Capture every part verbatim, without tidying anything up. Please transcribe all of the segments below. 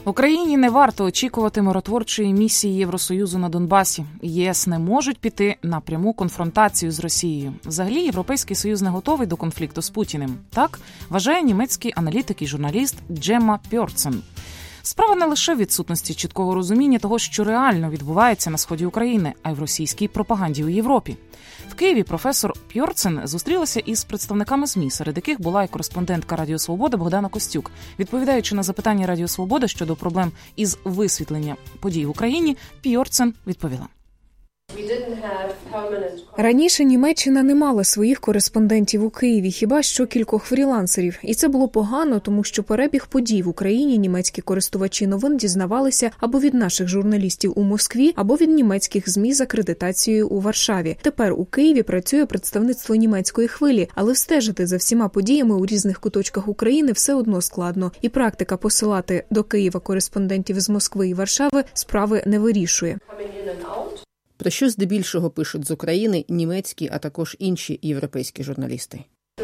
Україні не варто очікувати миротворчої місії Євросоюзу на Донбасі. ЄС не можуть піти на пряму конфронтацію з Росією. Взагалі, Європейський Союз не готовий до конфлікту з Путіним. Так вважає німецький аналітик і журналіст Джемма Пьорцен. Справа не лише в відсутності чіткого розуміння того, що реально відбувається на сході України, а й в російській пропаганді у Європі. В Києві професор Пьорцен зустрілася із представниками ЗМІ, серед яких була і кореспондентка Радіо Свобода Богдана Костюк. Відповідаючи на запитання Радіо Свобода щодо проблем із висвітленням подій в Україні, Пьорцен відповіла. Раніше Німеччина не мала своїх кореспондентів у Києві, хіба що кількох фрілансерів. І це було погано, тому що перебіг подій в Україні німецькі користувачі новин дізнавалися або від наших журналістів у Москві, або від німецьких ЗМІ з акредитацією у Варшаві. Тепер у Києві працює представництво німецької хвилі, але встежити за всіма подіями у різних куточках України все одно складно. І практика посилати до Києва кореспондентів з Москви і Варшави справи не вирішує. Про що здебільшого пишуть з України німецькі, а також інші європейські журналісти?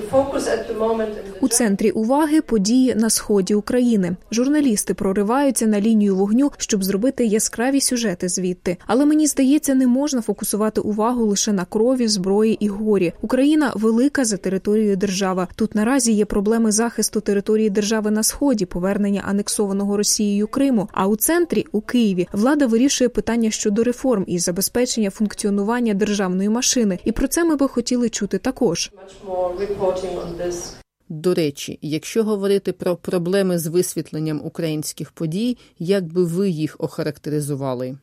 У центрі уваги події на сході України. Журналісти прориваються на лінію вогню, щоб зробити яскраві сюжети звідти. Але мені здається, не можна фокусувати увагу лише на крові, зброї і горі. Україна велика за територією держава. Тут наразі є проблеми захисту території держави на сході, повернення анексованого Росією Криму. А у центрі, у Києві, влада вирішує питання щодо реформ і забезпечення функціонування державної машини. І про це ми би хотіли чути також. До речі, якщо говорити про проблеми з висвітленням українських подій, як би ви їх охарактеризували?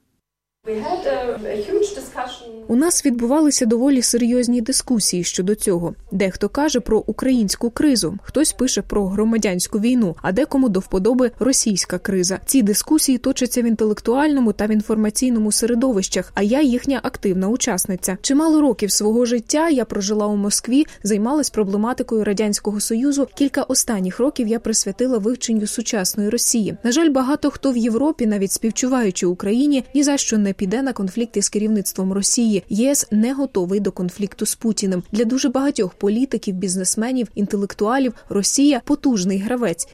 У нас відбувалися доволі серйозні дискусії щодо цього. Дехто каже про українську кризу, хтось пише про громадянську війну, а декому до вподоби російська криза. Ці дискусії точаться в інтелектуальному та в інформаційному середовищах, а я їхня активна учасниця. Чимало років свого життя я прожила у Москві, займалась проблематикою Радянського Союзу. Кілька останніх років я присвятила вивченню сучасної Росії. На жаль, багато хто в Європі, навіть співчуваючи Україні, ні за що не піде на конфлікти з керівництвом Росії. ЄС не готовий до конфлікту з Путіним. Для дуже багатьох політиків, бізнесменів, інтелектуалів Росія – потужний гравець.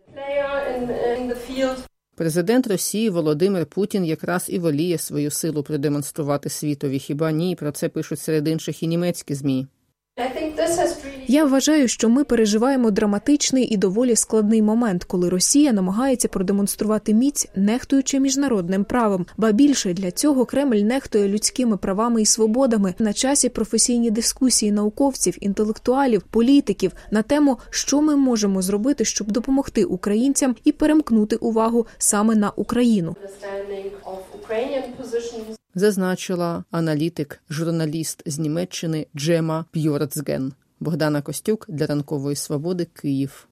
Президент Росії Володимир Путін якраз і воліє свою силу продемонструвати світові. Хіба ні? Про це пишуть серед інших і німецькі ЗМІ. Я вважаю, що ми переживаємо драматичний і доволі складний момент, коли Росія намагається продемонструвати міць, нехтуючи міжнародним правом. Ба більше, для цього Кремль нехтує людськими правами і свободами. На часі професійні дискусії науковців, інтелектуалів, політиків на тему, що ми можемо зробити, щоб допомогти українцям і перемкнути увагу саме на Україну. Зазначила аналітик, журналіст з Німеччини Джемма Пьорцен. Богдана Костюк для Ранкової Свободи, Київ.